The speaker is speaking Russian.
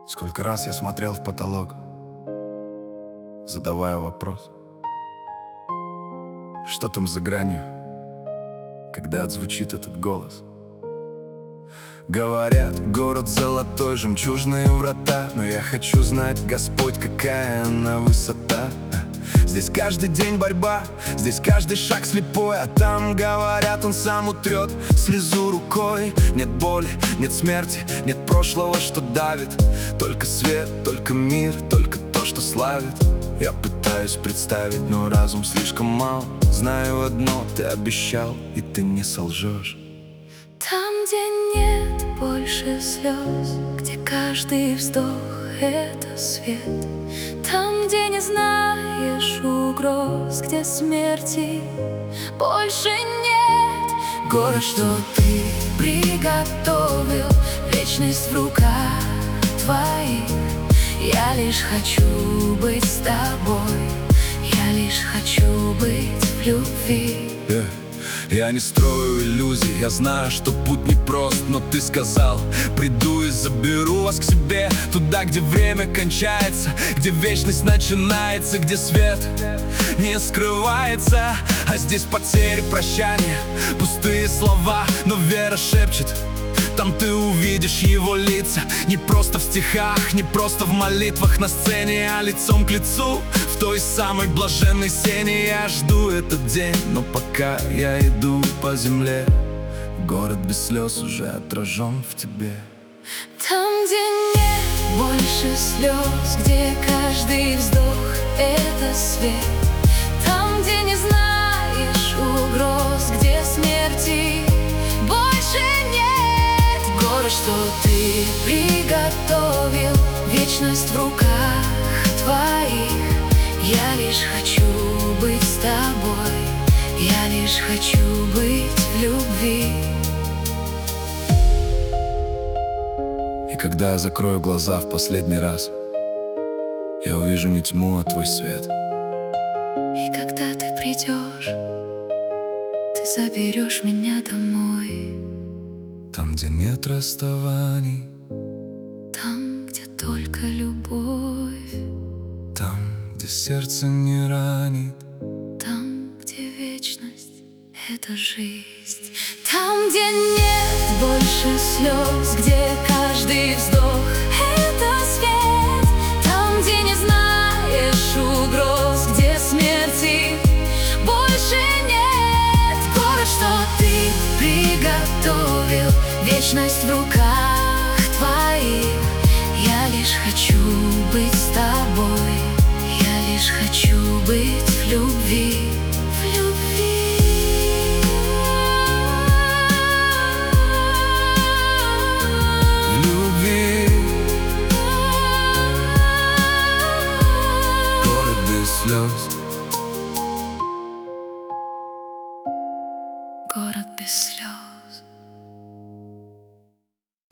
Сколько раз я смотрел в потолок, задавая вопрос: что там за гранью, когда отзвучит этот голос? Говорят, город золотой, жемчужные врата, но я хочу знать, Господь, какая она высота. Здесь каждый день борьба, здесь каждый шаг слепой, а там, говорят, он сам утрет слезу рукой. Нет боли, нет смерти, нет прошлого, что давит, только свет, только мир, только то, что славит. Я пытаюсь представить, но разум слишком мал. Знаю одно, ты обещал, и ты не солжешь. Там, где нет больше слез, где каждый вздох — это свет. Там, где не знаешь угроз, где смерти больше нет. Город, что ты приготовил, вечность в руках твоих. Я лишь хочу быть с тобой, я лишь хочу быть в любви. Я не строю иллюзий, я знаю, что путь непрост, но ты сказал: приду и заберу вас к себе, туда, где время кончается, где вечность начинается, где свет не скрывается. А здесь потери, прощания, пустые слова, но вера шепчет: там ты увидишь его лица. Не просто в стихах, не просто в молитвах на сцене, а лицом к лицу, в той самой блаженной сене. Я жду этот день, но пока я иду по земле, город без слез уже отражен в тебе. Там, где нет больше слез, где каждый вздох — это свет. Там, где не знаешь угроз, где смерти больше нет. Город, что ты приготовил, вечность в руках твоих. Я лишь хочу быть с тобой, я лишь хочу быть в любви. И когда я закрою глаза в последний раз, я увижу не тьму, а твой свет. И когда ты придешь, ты заберешь меня домой. Там, где нет расставаний, Там, где только любовь. там, где сердце не ранит, Там, где вечность — это жизнь. Там, где нет больше слез, где каждый вздох — это свет. Там, где не знаешь угроз, где смерти больше нет. Город, что ты приготовил, вечность в руках твоих. Я лишь хочу быть с тобой, я лишь хочу быть в любви, в любви. в любви. Город без слез. Город без слез.